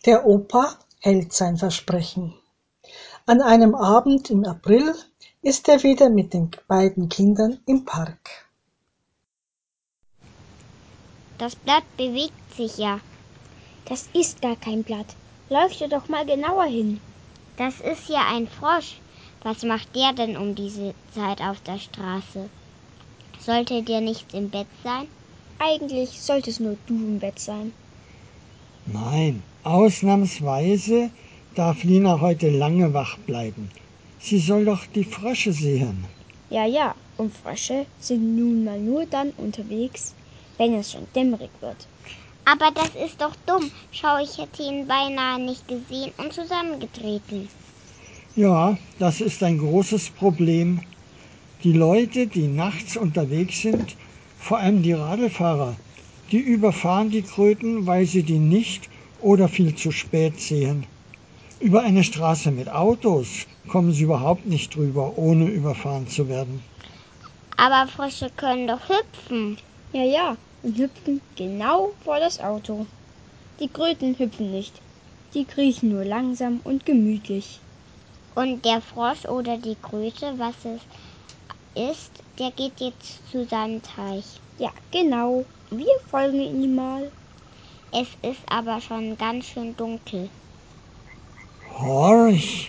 Der Opa hält sein Versprechen. An einem Abend im April ist er wieder mit den beiden Kindern im Park. Das Blatt bewegt sich ja. Das ist gar kein Blatt. Leuchte doch mal genauer hin. Das ist ja ein Frosch. Was macht der denn um diese Zeit auf der Straße? Sollte der nicht im Bett sein? Eigentlich solltest nur du im Bett sein. Nein, ausnahmsweise darf Lina heute lange wach bleiben. Sie soll doch die Frösche sehen. Ja, und Frösche sind nun mal nur dann unterwegs, wenn es schon dämmerig wird. Aber das ist doch dumm. Schau, ich hätte ihn beinahe nicht gesehen und zusammengetreten. Ja, das ist ein großes Problem. Die Leute, die nachts unterwegs sind, vor allem die Radlfahrer, die überfahren die Kröten, weil sie die nicht oder viel zu spät sehen. Über eine Straße mit Autos kommen sie überhaupt nicht drüber, ohne überfahren zu werden. Aber Frösche können doch hüpfen. Ja, und hüpfen genau vor das Auto. Die Kröten hüpfen nicht. Die kriechen nur langsam und gemütlich. Und der Frosch oder die Kröte, was es ist, der geht jetzt zu seinem Teich. Ja, genau. Wir folgen ihm mal. Es ist aber schon ganz schön dunkel. Horch!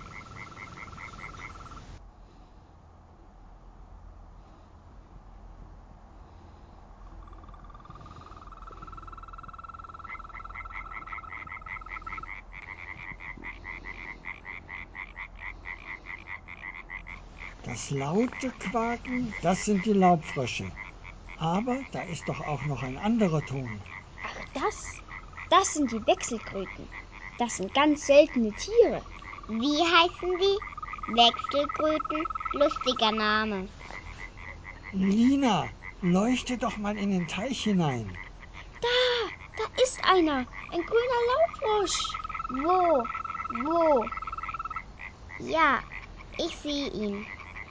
Das laute Quaken, das sind die Laubfrösche. Aber da ist doch auch noch ein anderer Ton. Ach, das sind die Wechselkröten. Das sind ganz seltene Tiere. Wie heißen die? Wechselkröten? Lustiger Name. Lina, leuchte doch mal in den Teich hinein. Da ist einer. Ein grüner Laubfrosch. Wo? Ja, ich sehe ihn.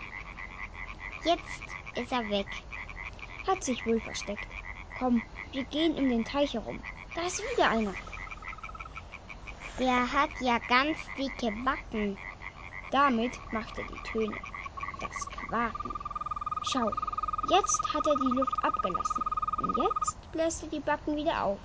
Jetzt ist er weg. Hat sich wohl versteckt. Komm, wir gehen um den Teich herum. Da ist wieder einer. Der hat ja ganz dicke Backen. Damit macht er die Töne. Das Quaken. Schau, jetzt hat er die Luft abgelassen. Und jetzt bläst er die Backen wieder auf.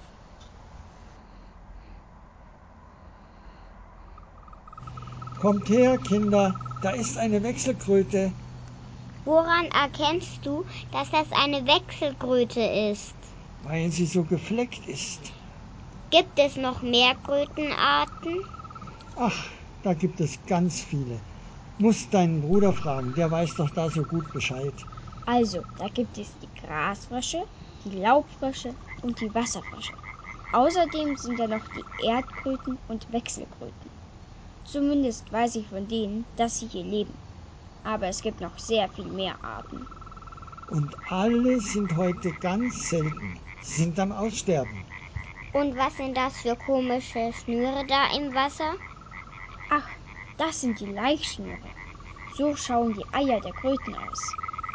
Kommt her, Kinder, da ist eine Wechselkröte. Woran erkennst du, dass das eine Wechselkröte ist? Weil sie so gefleckt ist. Gibt es noch mehr Krötenarten? Ach, da gibt es ganz viele. Musst deinen Bruder fragen, der weiß doch da so gut Bescheid. Also, da gibt es die Grasfrösche, die Laubfrösche und die Wasserfrösche. Außerdem sind da noch die Erdkröten und Wechselkröten. Zumindest weiß ich von denen, dass sie hier leben. Aber es gibt noch sehr viel mehr Arten. Und alle sind heute ganz selten, sind am Aussterben. Und was sind das für komische Schnüre da im Wasser? Ach, das sind die Laichschnüre. So schauen die Eier der Kröten aus.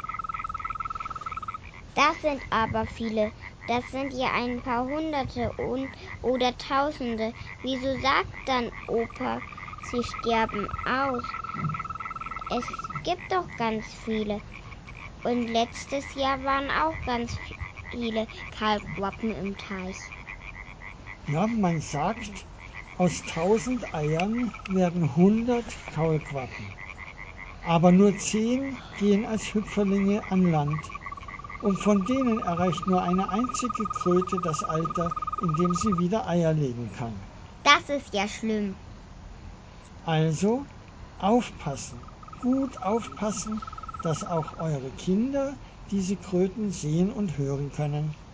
Das sind aber viele. Das sind ja ein paar Hunderte oder Tausende. Wieso sagt dann Opa, sie sterben aus? Es gibt doch ganz viele. Und letztes Jahr waren auch ganz viele Kaulquappen im Teich. Ja, man sagt, aus 1000 Eiern werden 100 Kaulquappen. Aber nur 10 gehen als Hüpferlinge an Land. Und von denen erreicht nur eine einzige Kröte das Alter, in dem sie wieder Eier legen kann. Das ist ja schlimm. Also aufpassen, gut aufpassen, dass auch eure Kinder diese Kröten sehen und hören können.